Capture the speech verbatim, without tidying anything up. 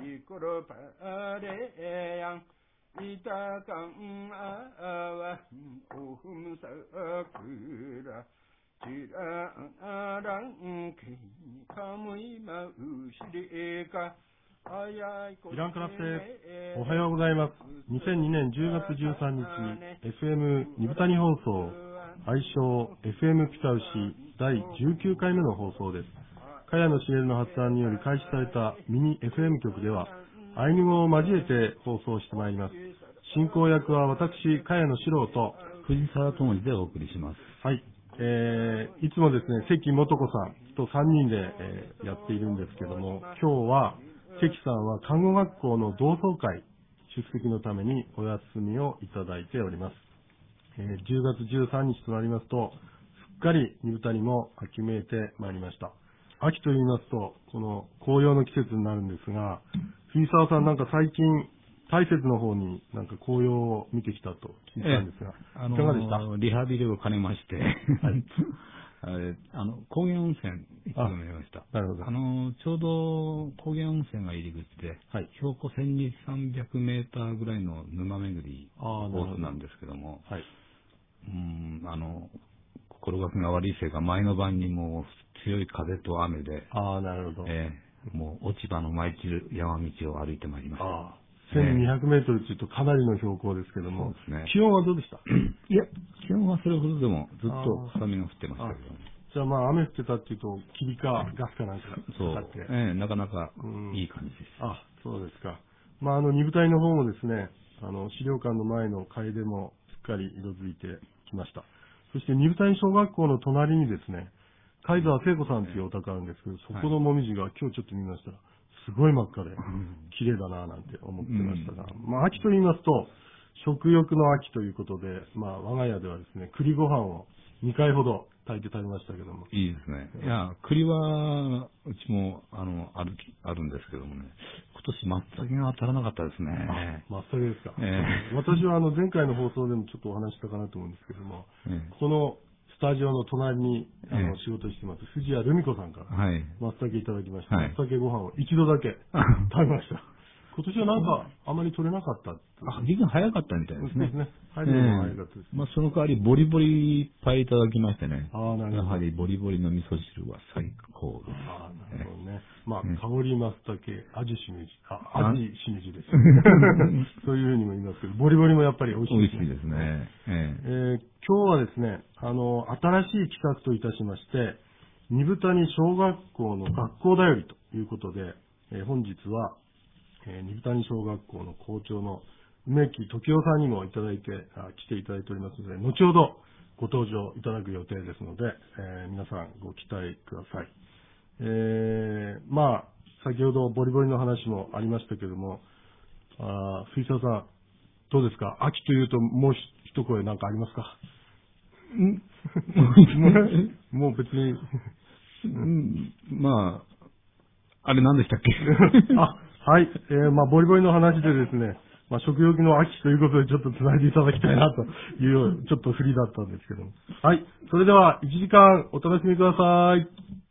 イランクラスです。おはようございます。にせんにねんじゅうがつじゅうさんにち、エフエム 二部谷放送、愛称 エフエム ピタウシだいじゅうきゅうかいめの放送です。茅野茂の発案により開始されたミニ エフエム 局では、アイヌ語を交えて放送してまいります。進行役は私、茅野史郎と藤沢智司でお送りします。 はい。えー、いつもですね、関素子さんとさんにんで、えー、やっているんですけども、今日は関さんは看護学校の同窓会出席のためにお休みをいただいております。えー、じゅうがつじゅうさんにちとなりますと、すっかり二部谷も秋めいてまいりました。秋と言いますと、この紅葉の季節になるんですが、藤沢さんなんか最近、大雪の方になんか紅葉を見てきたと聞いたんですが、 ええ、 いかがでした？ リハビリを兼ねまして、はい、あの高原温泉一度見ました。 なるほど。 あのちょうど高原温泉が入り口で、はい、標高せんにひゃくさんびゃくメーターぐらいの沼巡りコースなんですけども、はい、うーんあの心がけが悪いせいか前の晩にもう強い風と雨で、 ああなるほど。 えー、もう落ち葉の舞い散る山道を歩いてまいりました。 あせんにひゃくメートルというとかなりの標高ですけども、 そうですね、 気温はどうでした？ いや、気温はそれほどでもずっと雨が降ってましたけど、ね、 じゃあまあ雨降ってたっていうと霧かガスかなんかがかかって、 ええ、なかなかいい感じです。 あ、そうですか。まああの二部隊の方もですね、あの資料館の前の楓もすっかり色づいてきました。そして二部隊小学校の隣にですね、貝沢聖子さんというお宅あるんですけど、そこのもみじが今日ちょっと見ましたら、すごい真っ赤で、綺麗だなぁなんて思ってましたが、まあ秋と言いますと、食欲の秋ということで、まあ我が家ではですね、栗ご飯をにかいほど炊いて食べましたけども。 いいですね。いや、栗は、うちも、あの、ある、あるんですけどもね、今年松茸が当たらなかったですね。 あ、松茸ですか。 えー、私はあの前回の放送でもちょっとお話したかなと思うんですけども、えー、このスタジオの隣にあの仕事してます藤谷留美子さんから松茸いただきました。はい、松茸ご飯を一度だけ食べました。今年はなんかあまり取れなかった。 あ、時間早かったみたいですね。 そうですね。入るのが早かったです。 えー、まあその代わりボリボリいっぱいいただきましてね。 ああ、なるほど。 やはりボリボリの味噌汁は最高です。 ああ、なるほどね。まあ、香り松茸、味しめじ、あ、味しめじです。そういうふうにも言いますけど、ボリボリもやっぱり美味しいですね。 美味しいですね。えー、えー、今日はですね、あの、新しい企画といたしまして、二部谷小学校の学校だよりということで、えー、本日は、えー、二部谷小学校の校長の梅木時夫さんにもいただいてあ、来ていただいておりますので、後ほどご登場いただく予定ですので、えー、皆さんご期待ください。えー、まあ、先ほどボリボリの話もありましたけども、あ、水沢さん、どうですか？秋というともう一声なんかありますか？んもう別に、 うん、まあ、あれ何でしたっけ？ あ、はい、えー、まあ、ボリボリの話でですね、まあ、食欲の秋ということでちょっと繋いでいただきたいなという、ちょっと振りだったんですけども。はい、それではいちじかんお楽しみください。